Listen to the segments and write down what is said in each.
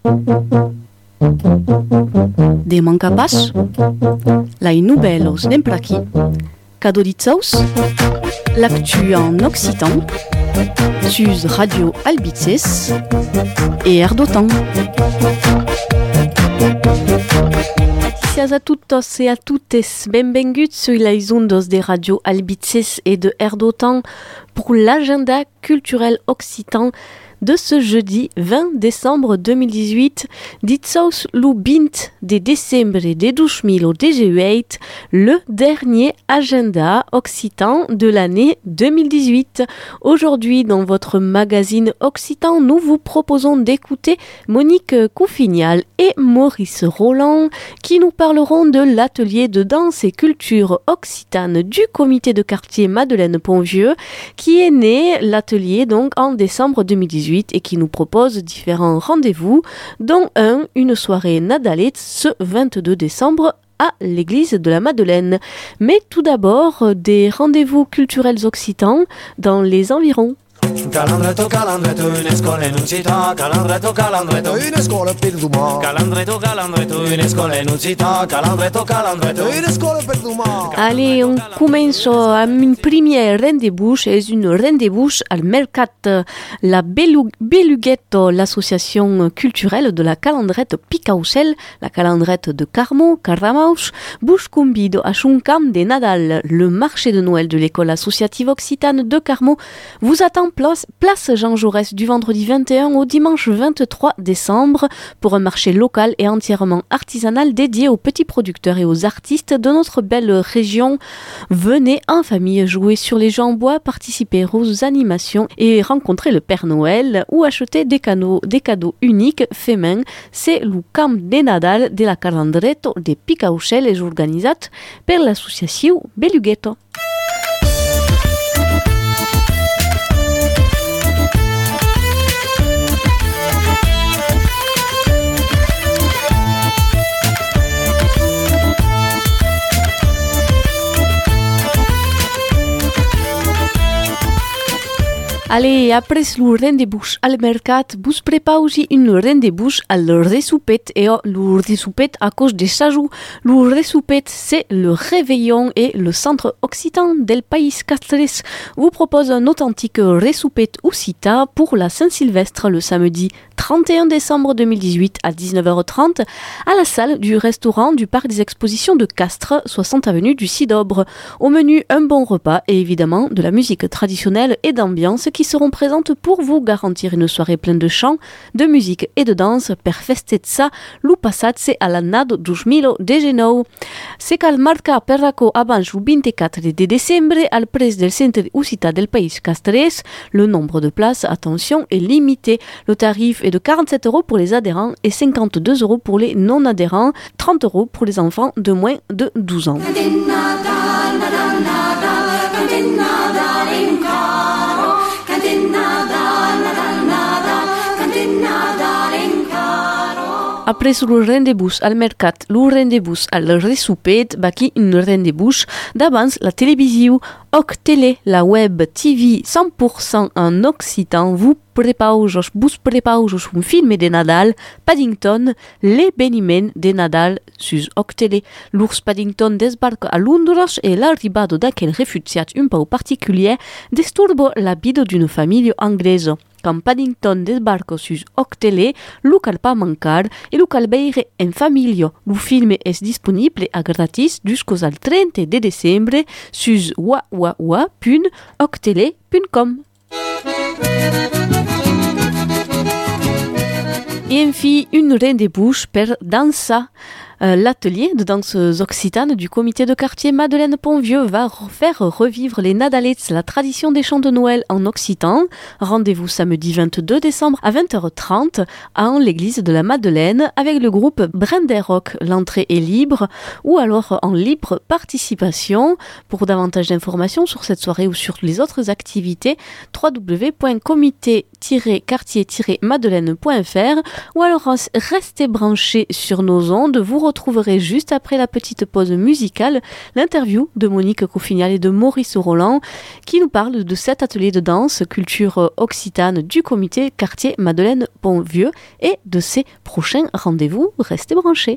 De mancapas, lai nouvelles d'emplaki, cadeau d'itsaus, l'actu en occitan, sus Radio Albitzes et Air d'Otan. Gracias a todos et a toutes, benvinguts sur les ondes de Radio Albitzes et de Air d'Otan pour l'agenda culturel occitan de ce jeudi 20 décembre 2018, ditsaus lu 20 de décembre de 2018, le dernier agenda occitan de l'année 2018. Aujourd'hui, dans votre magazine occitan, nous vous proposons d'écouter Monique Coufignal et Maurice Roland qui nous parleront de l'atelier de danse et culture occitane du comité de quartier Madeleine-Pont-Vieux qui est né l'atelier donc en décembre 2018 et qui nous propose différents rendez-vous, dont une soirée nadalette ce 22 décembre à l'église de la Madeleine. Mais tout d'abord, des rendez-vous culturels occitans dans les environs. Calandretto, calandretto, une scuola in un città. Calandretto, calandretto, una scuola per domani. Calandretto, calandretto, una scuola in un città. Calandretto, calandretto, una scuola per domani. Allez, on commence amb un premier rendez-vous, és un rendez-vous al mercat la Beluguetto, l'association culturelle de la calandrette Picaucel, la calandrette de Carmo, Carramaus, bus convido a un camp de Nadal, le marché de Noël de l'école associative occitane de Carmo, vous attend place Jean Jaurès du vendredi 21 au dimanche 23 décembre pour un marché local et entièrement artisanal dédié aux petits producteurs et aux artistes de notre belle région. Venez en famille jouer sur les jeux en bois, participer aux animations et rencontrer le Père Noël ou acheter des cadeaux uniques faits main. C'est le camp de Nadal de la Calandretto de Picaucel et organisat per l'associació Beluguetto. Allez, après le rendez-vous al mercat, vous préparez un rendez-vous al ressoupet et le ressoupet à cause des sajou. Le ressoupet, c'est le réveillon et le centre occitan del pays Castres vous propose un authentique ressoupet occita pour la Saint-Sylvestre le samedi 31 décembre 2018 à 19h30 à la salle du restaurant du parc des expositions de Castres, 60 avenue du Sidobre. Au menu, un bon repas et évidemment de la musique traditionnelle et d'ambiance qui seront présentes pour vous garantir une soirée pleine de chants, de musique et de danse per festetza lu passatse a l'annado 2019. Se cal marcar per racó abans le 24 de décembre al pres del centre occità del Pays Castres, le nombre de places, attention, est limité. Le tarif est de 47 € pour les adhérents et 52 € pour les non-adhérents, 30 € pour les enfants de moins de 12 ans. Après le rendez-vous al mercat, le rendez-vous al ressoupet, baki un rendez-vous d'abans la télévision. Octélé, la web TV 100% en occitan, vous préparez un film de Nadal, Paddington, l'événement de Nadal sur Octélé. L'ours Paddington débarque à Londres et l'arrivado d'aquel réfugiat un peu particulier disturbe la vie d'une famille anglaise. Quand Paddington débarque sur Octélé, lu cal pas mancar et lu cal veire en famille. Le film est disponible à gratis jusqu'au 30 de décembre sur www.octélé.com. Et enfin, une rendez-vous per dansa. L'atelier de danse occitane du comité de quartier Madeleine-Pont-Vieux va faire revivre les Nadalettes, la tradition des chants de Noël en occitan. Rendez-vous samedi 22 décembre à 20h30 à l'église de la Madeleine avec le groupe Brenderock. L'entrée est libre ou alors en libre participation. Pour davantage d'informations sur cette soirée ou sur les autres activités, www.comité-quartier-madeleine.fr ou alors restez branchés sur nos ondes. Vous retrouverez juste après la petite pause musicale l'interview de Monique Coffignal et de Maurice Roland qui nous parlent de cet atelier de danse culture occitane du comité quartier Madeleine Pont-Vieux et de ses prochains rendez-vous. Restez branchés.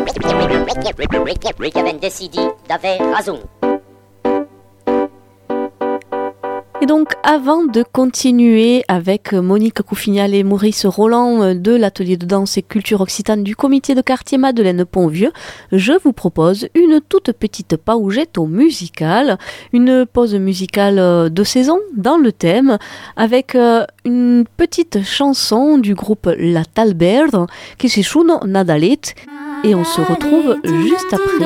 Et donc, avant de continuer avec Monique Coffignal et Maurice Roland de l'atelier de danse et culture occitane du comité de quartier Madeleine Pont-Vieux, je vous propose une toute petite pausetto musicale, une pause musicale de saison dans le thème, avec une petite chanson du groupe La Talbert qui s'échoune Nadalet. Et on se retrouve juste après.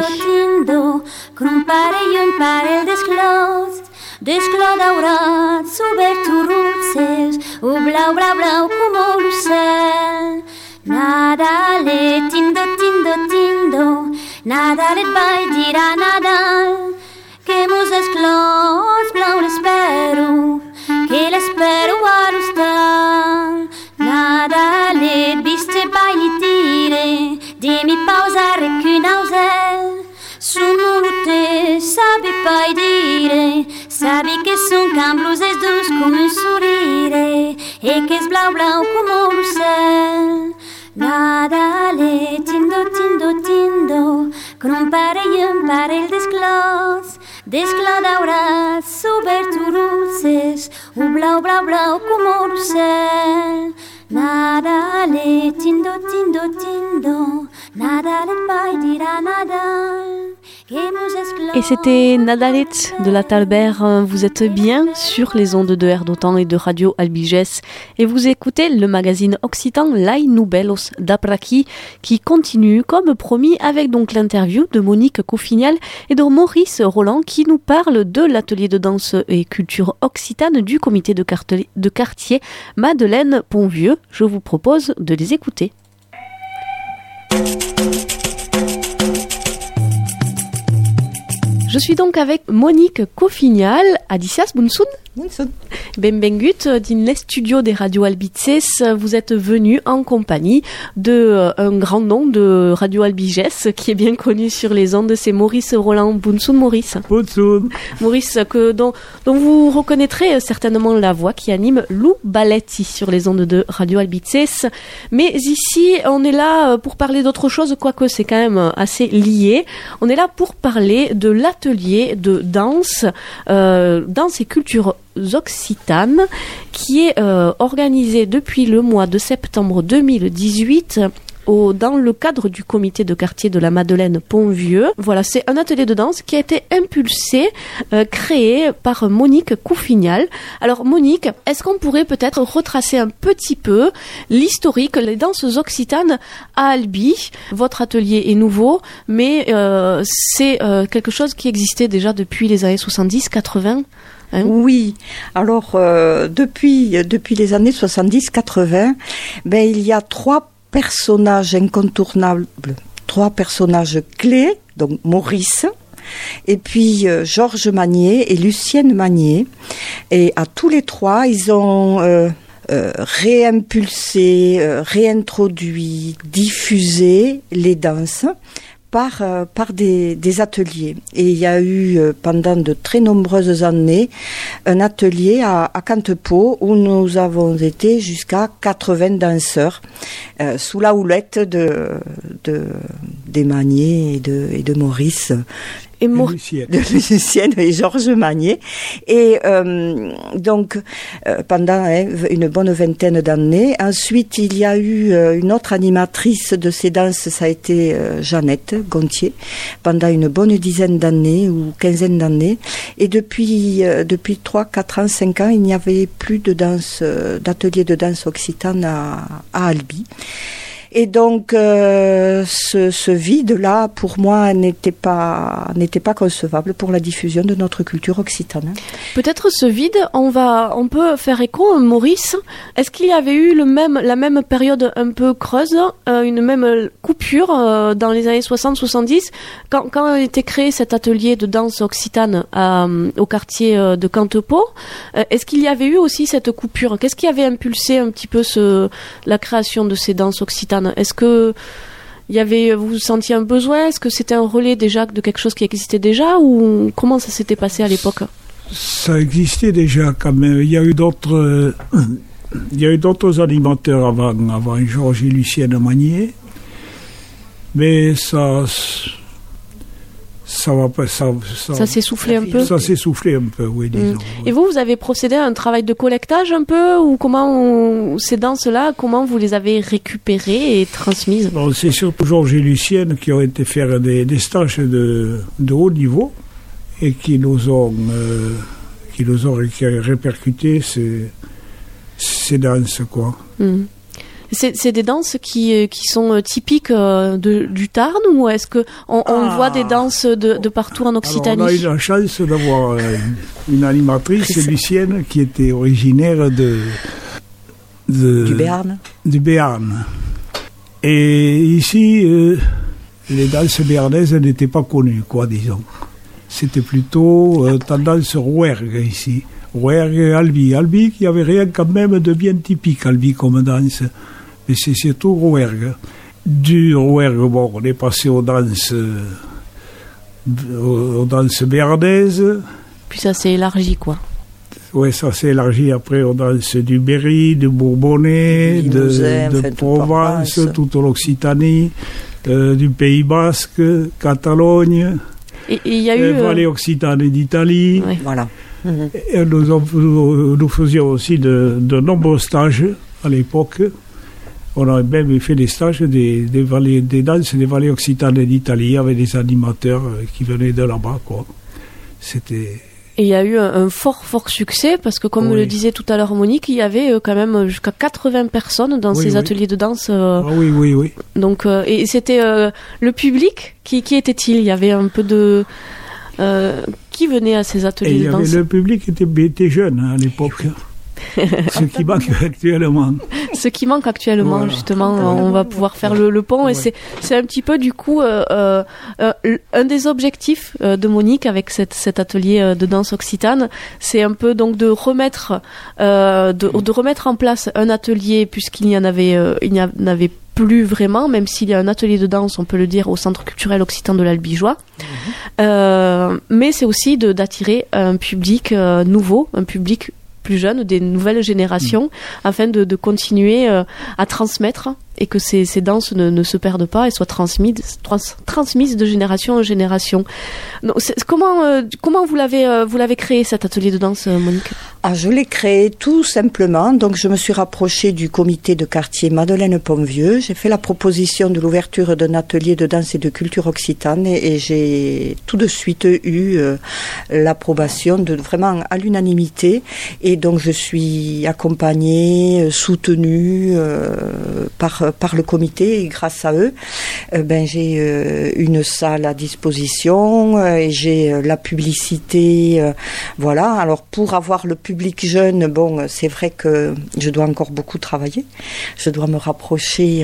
D'esclor daurat sobre turrulces, blau, blau, blau como l'ocel. Nadalet, tindo, tindo, tindo, Nadalet vai dir a Nadal, que mos esclors blau l'espero, que l'espero a l'hostal. Nadalet, biste vai li tire, di mi pausa recunauzel. Sono lutte, sabi pai dire, sabi che son cambluses dus come un sorire, e che sblau blau come l'ocel. Nadale, tindo, tindo, tindo, crompare il desclos, desclos daurat, super turulces, blau, blau, blau come l'ocel. Nadale, tindo, tindo, tindo, Nadale pai dira Nadal. Et c'était Nadalet de la Talbert. Vous êtes bien sur les ondes de Air d'Otan et de Radio Albiges et vous écoutez le magazine occitan Lai Noubellos d'Apraki qui continue comme promis avec donc l'interview de Monique Coffignal et de Maurice Roland qui nous parle de l'atelier de danse et culture occitane du comité de quartier Madeleine Pont-Vieux. Je vous propose de les écouter. Je suis donc avec Monique Coffignal. Adicias, bonsoir. Bonsoir. Benvengut din les studios des Radio Albiges. Vous êtes venu en compagnie de un grand nom de Radio Albiges qui est bien connu sur les ondes, c'est Maurice Roland. Bonsoir Maurice. Bonsoir. Maurice, dont vous reconnaîtrez certainement la voix qui anime Lou Balletti sur les ondes de Radio Albiges. Mais ici, on est là pour parler d'autre chose, quoique c'est quand même assez lié. On est là pour parler de l'atelier de danse, danse et culture occitane qui est organisé depuis le mois de septembre 2018 dans le cadre du comité de quartier de la Madeleine Pont-Vieux. Voilà, c'est un atelier de danse qui a été impulsé, créé par Monique Coffignal. Alors Monique, est-ce qu'on pourrait peut-être retracer un petit peu l'historique, les danses occitanes à Albi? Votre atelier est nouveau, mais c'est quelque chose qui existait déjà depuis les années 70-80. Hein? Oui, alors depuis les années 70-80, il y a trois personnages incontournables, trois personnages clés, donc Maurice, et puis Georges Magnier et Lucienne Magnier. Et à tous les trois, ils ont réimpulsé, réintroduit, diffusé les danses par des ateliers. Et il y a eu pendant de très nombreuses années un atelier à Cantepeau où nous avons été jusqu'à 80 danseurs sous la houlette des Magnier et de Maurice. Et de Lucienne et Georges Magnier. Et donc, pendant une bonne vingtaine d'années. Ensuite, il y a eu une autre animatrice de ces danses, ça a été Jeannette Gontier, pendant une bonne dizaine d'années ou quinzaine d'années. Et depuis 3, 4 ans, 5 ans, il n'y avait plus de danse, d'atelier de danse occitane à Albi. Et donc, ce vide-là, pour moi, n'était pas concevable pour la diffusion de notre culture occitane. Peut-être ce vide, on peut faire écho, Maurice. Est-ce qu'il y avait eu la même période un peu creuse, une même coupure dans les années 60-70, quand a été créé cet atelier de danse occitane au quartier de Cantepeau? Est-ce qu'il y avait eu aussi cette coupure? Qu'est-ce qui avait impulsé un petit peu la création de ces danses occitanes? Est-ce que vous sentiez un besoin? Est-ce que c'était un relais déjà de quelque chose qui existait déjà, ou comment ça s'était passé à l'époque? Ça existait déjà quand même. Il y a eu d'autres animateurs avant Georges et Lucienne Magnier, mais ça s'est soufflé un peu. Ça s'est soufflé un peu, oui, disons. Et vous avez procédé à un travail de collectage un peu, ou ces danses-là, comment vous les avez récupérées et transmises? Bon, c'est surtout Georges et Lucienne qui ont été faire des stages de haut niveau et qui nous ont répercuté ces danses, quoi. C'est des danses qui sont typiques du Tarn, ou est-ce que on voit des danses de partout en Occitanie? Alors, on a eu la chance d'avoir une animatrice, Lucienne, qui était originaire du Béarn. Du Béarn. Et ici, les danses béarnaises n'étaient pas connues, quoi, disons. C'était plutôt tendance rouergue ici. Rouergue, Albi. Albi qui avait rien quand même de bien typique, Albi comme danse. Mais c'est surtout rouergue. Du rouergue, bon, on est passé aux danses béarnaises. Puis ça s'est élargi, quoi. Oui, ça s'est élargi après aux danses du Berry, du Bourbonnais, de Provence, toute l'Occitanie, du Pays Basque, Catalogne. Et il y a eu Vallée Occitane d'Italie. Oui. Voilà. Et nous faisions aussi de nombreux stages à l'époque. On a même fait des stages des danses des vallées occitanes d'Italie avec des animateurs qui venaient de là-bas, quoi. C'était... Et il y a eu un fort succès, parce que comme le disait tout à l'heure Monique, il y avait quand même jusqu'à 80 personnes dans ces ateliers de danse. Oui. Donc, et c'était le public, qui était-il? Il y avait un peu de... qui venait à ces ateliers de danse? Le public était jeune à l'époque. Ce qui manque actuellement. Ce qui manque actuellement, voilà. Justement, on va pouvoir faire le pont. Ouais. Et c'est un petit peu, du coup, un des objectifs de Monique avec cet atelier de danse occitane. C'est un peu donc de remettre en place un atelier, puisqu'il n'y en avait plus vraiment, même s'il y a un atelier de danse, on peut le dire, au Centre culturel occitan de l'Albigeois. Mais c'est aussi d'attirer un public nouveau, un public plus jeunes, des nouvelles générations, afin de continuer à transmettre, et que ces danses ne se perdent pas et soient transmises de génération en génération. Donc, comment vous l'avez créé, cet atelier de danse, Monique? Je l'ai créé tout simplement. Donc, je me suis rapprochée du comité de quartier Madeleine Ponvieux. J'ai fait la proposition de l'ouverture d'un atelier de danse et de culture occitane, et j'ai tout de suite eu l'approbation vraiment à l'unanimité. Et donc, je suis accompagnée, soutenue par le comité, et grâce à eux, j'ai une salle à disposition, et j'ai la publicité, voilà. Alors, pour avoir le public jeune, c'est vrai que je dois encore beaucoup travailler. Je dois me rapprocher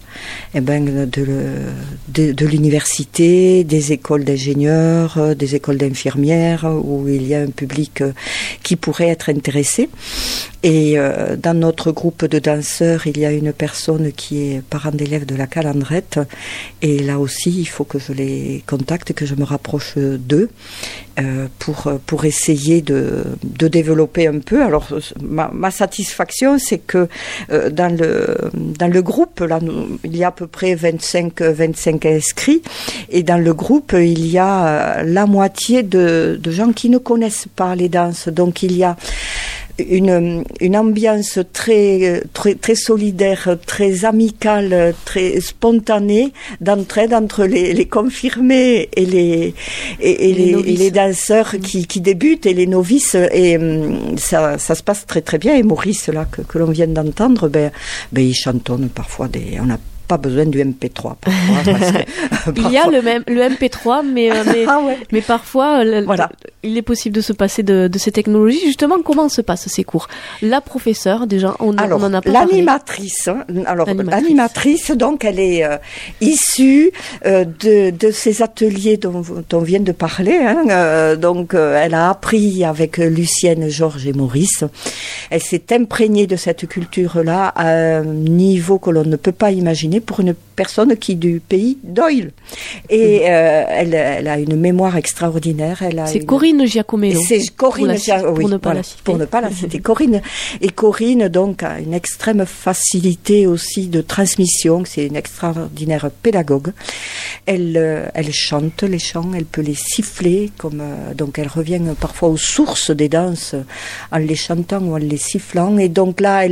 de l'université, des écoles d'ingénieurs, des écoles d'infirmières, où il y a un public qui pourrait être intéressé. Et dans notre groupe de danseurs, il y a une personne qui est parent d'élève de la Calandrette, et là aussi il faut que je les contacte, que je me rapproche d'eux pour essayer de développer un peu. Alors ma satisfaction, c'est que dans le groupe, là, il y a à peu près 25 inscrits, et dans le groupe il y a la moitié de gens qui ne connaissent pas les danses. Donc il y a une ambiance très solidaire, très amicale, très spontanée d'entraide entre les confirmés et les danseurs qui débutent, et les novices, et ça se passe très très bien. Et Maurice, là, que l'on vient d'entendre, il chantonne parfois on n'a pas besoin du MP3 parfois, il y a le MP3, mais parfois voilà. Il est possible de se passer de ces technologies. Justement, comment se passent ces cours? La professeure, déjà, on en a pas l'animatrice, parlé. L'animatrice, donc, elle est issue de ces ateliers dont on vient de parler. Donc, elle a appris avec Lucienne, Georges et Maurice. Elle s'est imprégnée de cette culture-là à un niveau que l'on ne peut pas imaginer, pour une personne qui est du pays d'Oil. Et elle a une mémoire extraordinaire. C'est Corinne Giacomello. C'est Corinne pour ne pas la citer. Pour ne pas la citer. Corinne. Et Corinne, donc, a une extrême facilité aussi de transmission. C'est une extraordinaire pédagogue. Elle chante les chants, elle peut les siffler, donc elle revient parfois aux sources des danses en les chantant ou en les sifflant. Et donc là,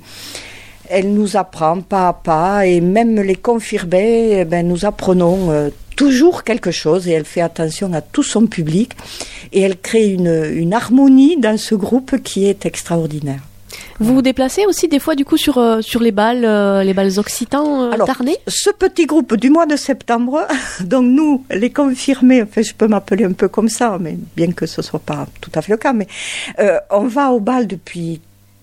elle nous apprend pas à pas, et même les confirmés, nous apprenons toujours quelque chose, et elle fait attention à tout son public, et elle crée une harmonie dans ce groupe qui est extraordinaire. Vous vous déplacez aussi des fois du coup sur les bals occitans tarnais? Ce petit groupe du mois de septembre, donc nous, les confirmés, enfin je peux m'appeler un peu comme ça, mais bien que ce soit pas tout à fait le cas, mais on va au bal depuis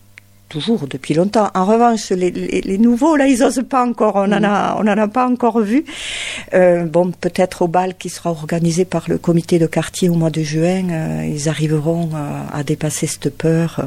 longtemps. En revanche, les nouveaux, là, ils osent pas encore. On en a pas encore vu. Peut-être au bal qui sera organisé par le comité de quartier au mois de juin, ils arriveront à dépasser cette peur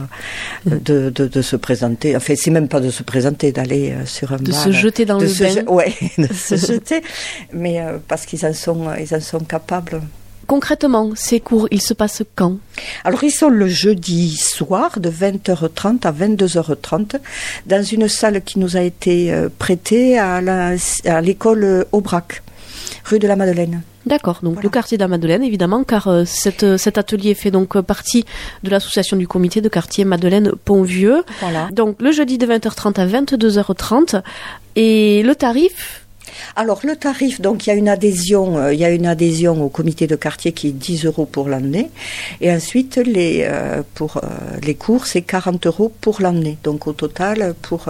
de se présenter. Enfin, c'est même pas de se présenter, d'aller sur un bal. De se jeter dans le bain. Ouais, de se jeter. Mais parce qu'ils en sont capables. Concrètement, ces cours, ils se passent quand? Alors, ils sont le jeudi soir de 20h30 à 22h30 dans une salle qui nous a été prêtée à l'école Aubrac, rue de la Madeleine. D'accord, donc le quartier de la Madeleine, évidemment, car cet atelier fait donc partie de l'association du comité de quartier Madeleine-Pont-Vieux. Voilà. Donc, le jeudi de 20h30 à 22h30. Et le tarif? Alors, le tarif, donc, il y a une adhésion au comité de quartier qui est 10 € pour l'année. Et ensuite, pour les cours, c'est 40 € pour l'année. Donc, au total, pour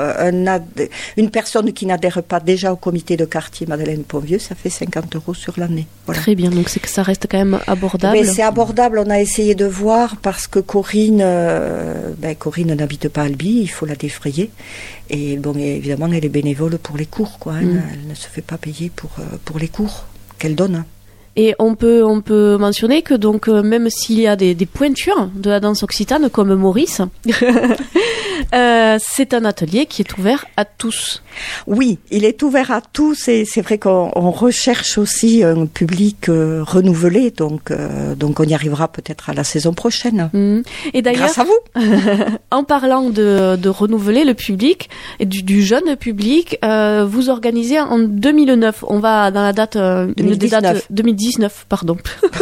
une personne qui n'adhère pas déjà au comité de quartier Madeleine-Pont-Vieux, ça fait 50 € sur l'année. Voilà. Très bien, donc c'est que ça reste quand même abordable. Mais c'est abordable, on a essayé de voir, parce que Corinne n'habite pas Albi, il faut la défrayer. Et bon, évidemment, elle est bénévole pour les cours, quoi. Elle ne se fait pas payer pour les cours qu'elle donne. Et on peut mentionner que donc même s'il y a des pointures de la danse occitane comme Maurice, c'est un atelier qui est ouvert à tous. Oui, il est ouvert à tous, et c'est vrai qu'on recherche aussi un public renouvelé, donc on y arrivera peut-être à la saison prochaine. Et d'ailleurs, grâce à vous. En parlant de renouveler le public et du jeune public, vous organisez en 2009. On va dans la date 2019, pardon.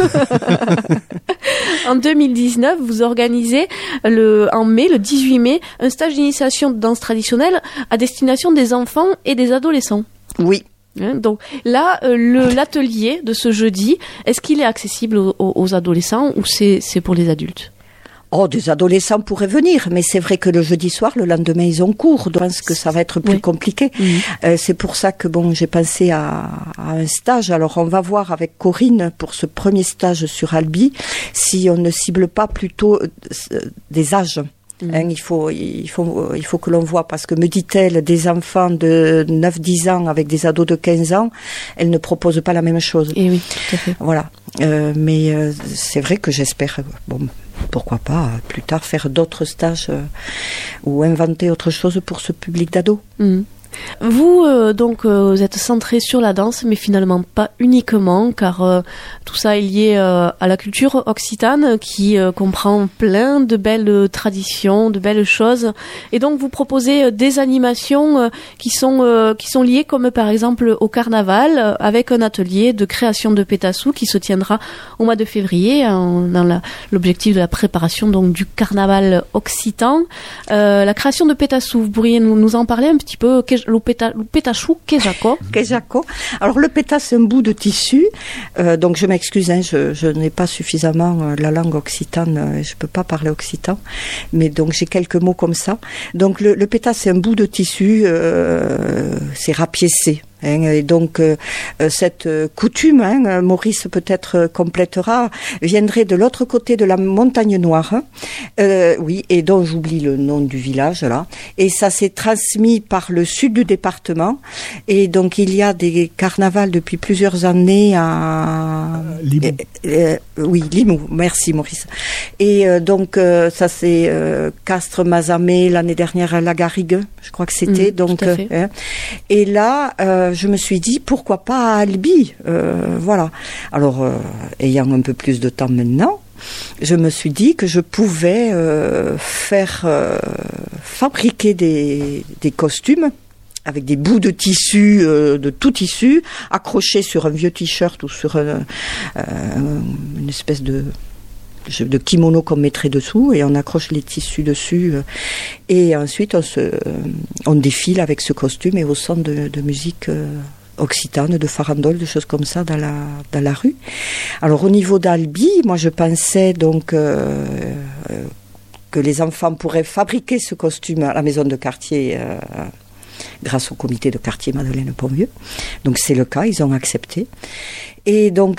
En 2019, vous organisez en mai, le 18 mai, un stage d'initiation de danse traditionnelle à destination des enfants et des adolescents. Oui. Donc là, l'atelier de ce jeudi, est-ce qu'il est accessible aux adolescents ou c'est pour les adultes? Oh, des adolescents pourraient venir, mais c'est vrai que le jeudi soir, le lendemain, ils ont cours, donc je pense que ça va être plus compliqué. C'est pour ça que j'ai pensé à un stage. Alors, on va voir avec Corinne pour ce premier stage sur Albi si on ne cible pas plutôt des âges. Il faut que l'on voit, parce que me dit-elle, des enfants de 9-10 ans avec des ados de 15 ans, elle ne propose pas la même chose. Et oui, tout à fait. Voilà. Mais c'est vrai que j'espère, pourquoi pas, plus tard faire d'autres stages ou inventer autre chose pour ce public d'ados. Vous, vous êtes centré sur la danse, mais finalement pas uniquement, car tout ça est lié à la culture occitane qui comprend plein de belles traditions, de belles choses. Et donc vous proposez des animations qui sont liées, comme par exemple au carnaval, avec un atelier de création de pétassou qui se tiendra au mois de février, dans l'objectif de la préparation donc du carnaval occitan. La création de pétassou, vous pourriez nous en parler un petit peu? Le pétachou, Kejako. Alors le pétas, c'est un bout de tissu. Donc je m'excuse, je n'ai pas suffisamment la langue occitane, je peux pas parler occitan, mais donc j'ai quelques mots comme ça. Donc le pétas, c'est un bout de tissu, c'est rapiécé. Et donc cette coutume, Maurice peut-être complétera, viendrait de l'autre côté de la Montagne Noire, oui, et dont j'oublie le nom du village là. Et ça s'est transmis par le sud du département. Et donc il y a des carnavals depuis plusieurs années à Limoux. Oui, Limoux. Merci Maurice. Et donc ça c'est Castres, Mazamet, l'année dernière la Garrigue, je crois que c'était. Donc et là je me suis dit pourquoi pas à Albi, voilà. Alors ayant un peu plus de temps maintenant, je me suis dit que je pouvais faire fabriquer des costumes avec des bouts de tissu, de tout tissu, accrochés sur un vieux t-shirt ou sur une espèce de kimono qu'on mettrait dessous, et on accroche les tissus dessus, et ensuite on défile avec ce costume et au son de musique occitane, de farandole, de choses comme ça dans la rue. Alors au niveau d'Albi, moi je pensais donc que les enfants pourraient fabriquer ce costume à la maison de quartier grâce au comité de quartier Madeleine-Pontvieux. Donc c'est le cas, ils ont accepté. Et donc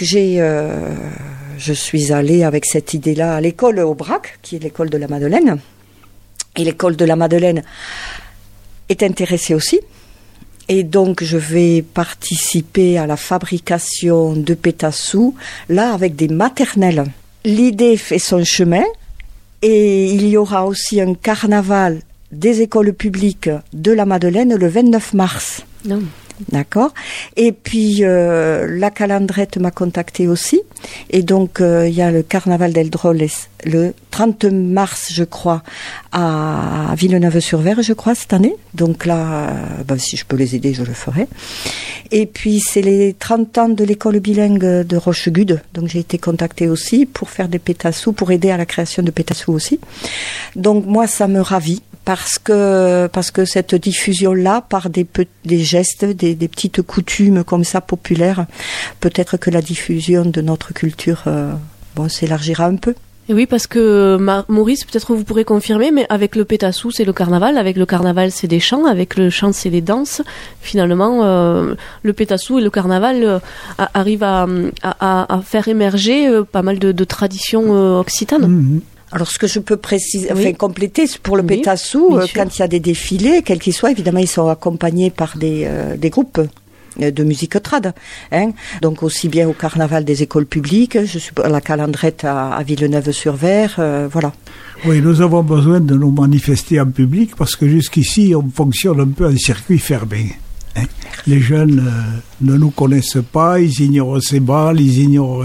je suis allée avec cette idée-là à l'école Aubrac, qui est l'école de la Madeleine. Et l'école de la Madeleine est intéressée aussi. Et donc je vais participer à la fabrication de pétassous, là avec des maternelles. L'idée fait son chemin, et il y aura aussi un carnaval des écoles publiques de la Madeleine le 29 mars. Non. D'accord. Et puis la Calandrette m'a contacté aussi, et donc il y a le carnaval d'Eldrol le 30 mars, je crois, à Villeneuve-sur-Ver, je crois, cette année. Donc là, si je peux les aider, je le ferai. Et puis c'est les 30 ans de l'école bilingue de Rochegude, donc j'ai été contactée aussi pour faire des pétassous, pour aider à la création de pétassous aussi. Donc moi, ça me ravit. Parce que cette diffusion-là, par des gestes, des petites coutumes comme ça populaires, peut-être que la diffusion de notre culture s'élargira un peu. Et oui, parce que Maurice, peut-être vous pourrez confirmer, mais avec le pétassou, c'est le carnaval, avec le carnaval, c'est des chants, avec le chant, c'est des danses. Finalement, le pétassou et le carnaval arrivent à faire émerger pas mal de traditions occitanes. Mmh. Alors, ce que je peux préciser, compléter, pour le pétassou, quand il y a des défilés, quels qu'ils soient, évidemment, ils sont accompagnés par des groupes de musique trad. Donc, aussi bien au carnaval des écoles publiques, je suis à la Calandrette à Villeneuve-sur-Ver, voilà. Oui, nous avons besoin de nous manifester en public, parce que jusqu'ici, on fonctionne un peu en circuit fermé. Les jeunes ne nous connaissent pas, ils ignorent ces balles, ils ignorent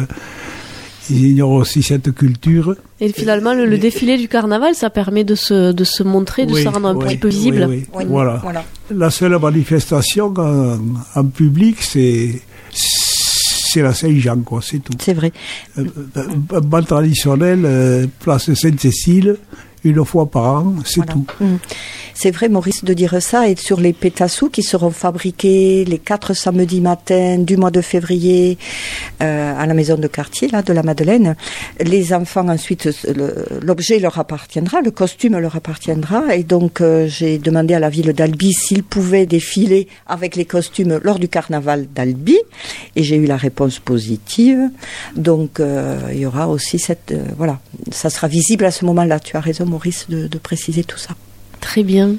aussi cette culture. Et finalement, le défilé du carnaval, ça permet de se montrer, de se rendre un petit peu visible. Oui. Voilà. La seule manifestation en public, c'est la Saint-Jean, quoi, c'est tout. C'est vrai. Un bal traditionnel, place Sainte-Cécile, une fois par an, c'est tout. C'est vrai, Maurice, de dire ça. Et sur les pétassous qui seront fabriqués les 4 samedis matins du mois de février à la maison de quartier là, de la Madeleine, les enfants ensuite, l'objet leur appartiendra, le costume leur appartiendra. Et donc j'ai demandé à la ville d'Albi s'ils pouvaient défiler avec les costumes lors du carnaval d'Albi. Et j'ai eu la réponse positive. Donc il y aura aussi cette... voilà, ça sera visible à ce moment-là. Tu as raison, Maurice, de préciser tout ça. Très bien.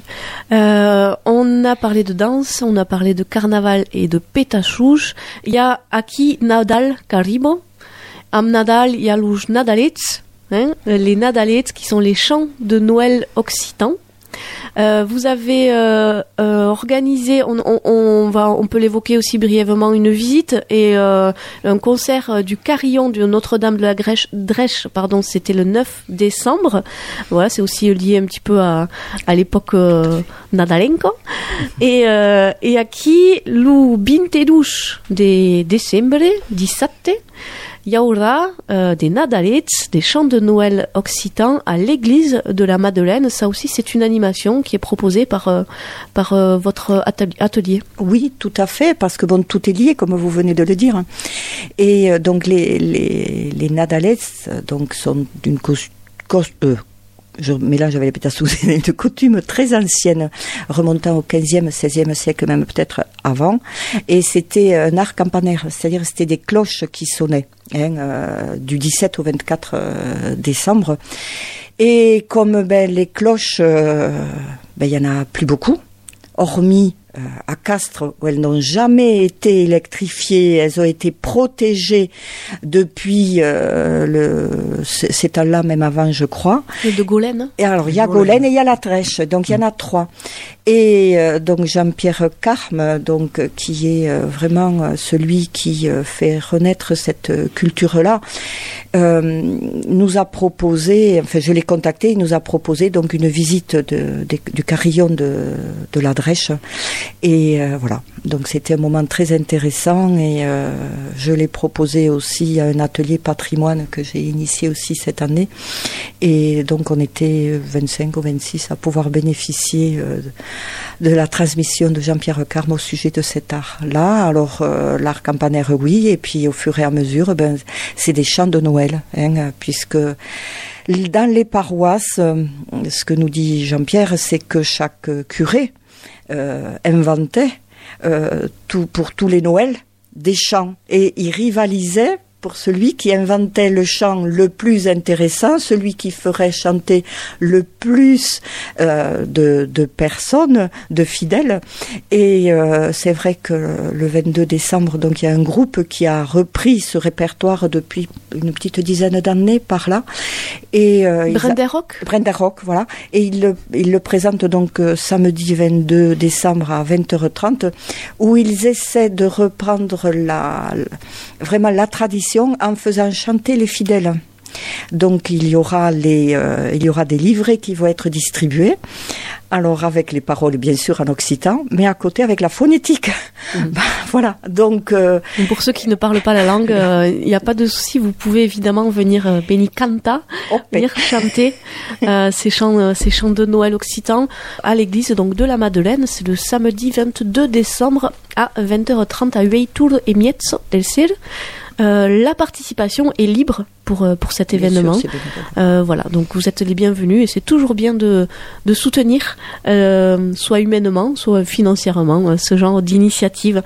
On a parlé de danse, on a parlé de carnaval et de pétassous. Il y a aquí Nadal Caribo. Am Nadal, il y a los Nadalets, les Nadalets qui sont les chants de Noël occitans. Vous avez organisé, on peut l'évoquer aussi brièvement, une visite et un concert du Carillon de Notre-Dame de la Drèche, c'était le 9 décembre. Voilà, c'est aussi lié un petit peu à l'époque nadalenco. Et aquí, le 22 de décembre, 17, il y aura des Nadalets, des chants de Noël occitans à l'église de la Madeleine. Ça aussi, c'est une animation qui est proposée par votre atelier. Oui, tout à fait, parce que tout est lié, comme vous venez de le dire. Et donc les Nadalets donc sont d'une je mélange avec les pétasous, c'est une coutume très ancienne, remontant au 15e, 16e siècle, même peut-être avant. Et c'était un art campanaire, c'est-à-dire c'était des cloches qui sonnaient, du 17 au 24 décembre. Et comme les cloches, il y en a plus beaucoup, hormis à Castres, où elles n'ont jamais été électrifiées, elles ont été protégées depuis ces temps-là, même avant, je crois. Et de Golène. Et alors, il y a Golène et il y a la Trèche, donc il y en a 3. Et donc Jean-Pierre Carme, donc qui est vraiment celui qui fait renaître cette culture-là, nous a proposé, enfin je l'ai contacté, il nous a proposé donc une visite du carillon de la Drèche. Et voilà, donc c'était un moment très intéressant et je l'ai proposé aussi à un atelier patrimoine que j'ai initié aussi cette année. Et donc on était 25 ou 26 à pouvoir bénéficier de la transmission de Jean-Pierre Carme au sujet de cet art-là. Alors l'art campanaire, oui, et puis au fur et à mesure, c'est des chants de Noël, puisque dans les paroisses, ce que nous dit Jean-Pierre, c'est que chaque curé inventait pour tous les Noëls des chants, et il rivalisait pour celui qui inventait le chant le plus intéressant, celui qui ferait chanter le plus de personnes, de fidèles. Et c'est vrai que le 22 décembre, donc il y a un groupe qui a repris ce répertoire depuis une petite dizaine d'années par là. Et Brenderock, voilà. Et il le présente donc samedi 22 décembre à 20h30, où ils essaient de reprendre vraiment la tradition en faisant chanter les fidèles. Donc il y aura des livrets qui vont être distribués, alors avec les paroles bien sûr en occitan, mais à côté avec la phonétique. Voilà, donc pour ceux qui ne parlent pas la langue, il n'y a pas de souci, vous pouvez évidemment venir Benicanta, venir chanter ces chants de Noël occitan à l'église donc de la Madeleine. C'est le samedi 22 décembre à 20h30 à Hueitur et Mietz del Cer. La participation est libre pour cet événement. Sûr, voilà, donc vous êtes les bienvenus et c'est toujours bien de soutenir, soit humainement, soit financièrement, ce genre d'initiative.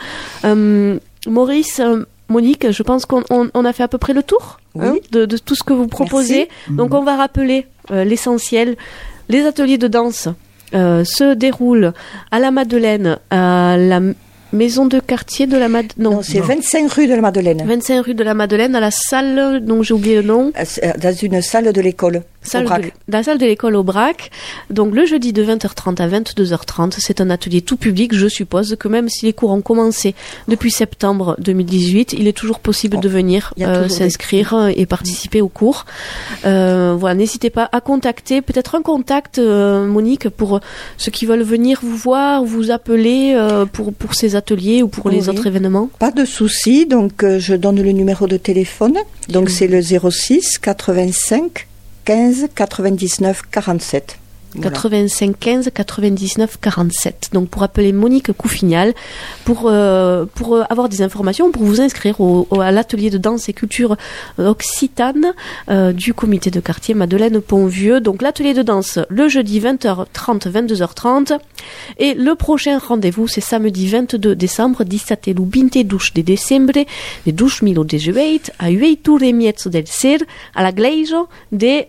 Maurice, Monique, je pense qu'on a fait à peu près le tour de tout ce que vous proposez. Merci. Donc on va rappeler l'essentiel. Les ateliers de danse se déroulent à la Madeleine, à la maison de quartier de la Madeleine. Non, c'est 25 rue de la Madeleine. 25 rue de la Madeleine, à la salle, dont j'ai oublié le nom. Dans une salle de l'école. Dans la salle de l'école au Brac. Donc le jeudi de 20h30 à 22h30, c'est un atelier tout public. Je suppose que même si les cours ont commencé depuis septembre 2018, il est toujours possible de venir s'inscrire et participer aux cours. Voilà, n'hésitez pas à contacter, peut-être un contact, Monique, pour ceux qui veulent venir vous voir, vous appeler pour ces ateliers ou pour les autres événements. Pas de souci, donc je donne le numéro de téléphone. Donc c'est le 06 85 15 99 47. Voilà. 85 15 99 47. Donc pour appeler Monique Coufignal pour avoir des informations, pour vous inscrire à l'atelier de danse et culture occitane du comité de quartier Madeleine Pont-Vieux. Donc l'atelier de danse le jeudi 20h30 22h30 et le prochain rendez-vous c'est samedi 22 décembre 17 lu 22 de décembre de 2018 a Hueitur e Mietz del Cer à la Gleijo de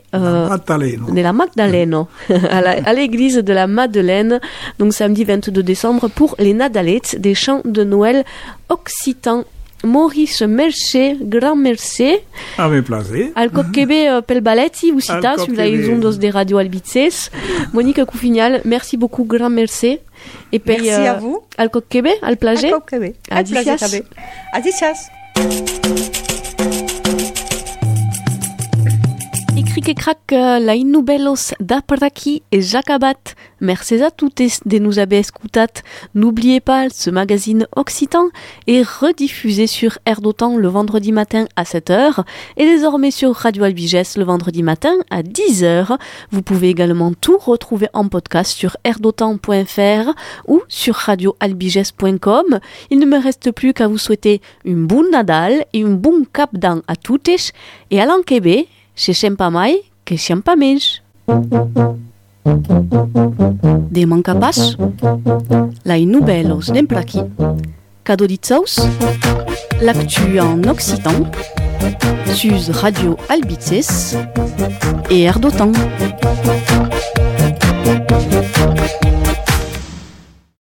la Magdaleno. À l'église de la Madeleine, donc samedi 22 décembre pour les Nadalettes des chants de Noël occitans. Maurice merci, grand merci. Avec plaisir. Al coquebe pel balletti, vous citas, la izundos de Radio Albices. Monique Coufignal, merci beaucoup, grand merci. Et puis, merci à vous. Al coquebe, al plage. Al coquebe. Adicias. Adicias. Cric et crac, la innubelos da per aquí et Jacabat. Merci à toutes de nous avoir écoutat. N'oubliez pas, ce magazine occitan est rediffusé sur Air d'Otan le vendredi matin à 7h et désormais sur Radio Albiges le vendredi matin à 10h. Vous pouvez également tout retrouver en podcast sur airdotan.fr ou sur radioalbiges.com. Il ne me reste plus qu'à vous souhaiter une bonne Nadal et un bon cap d'an à toutes et à l'enquébé. Chez Chempamai, que Champamej. Des mancapas, lai nouvelles d'emplaki, cadeau d'itsaus, l'actu en occitan, sus Radio Albices et Air d'Otan.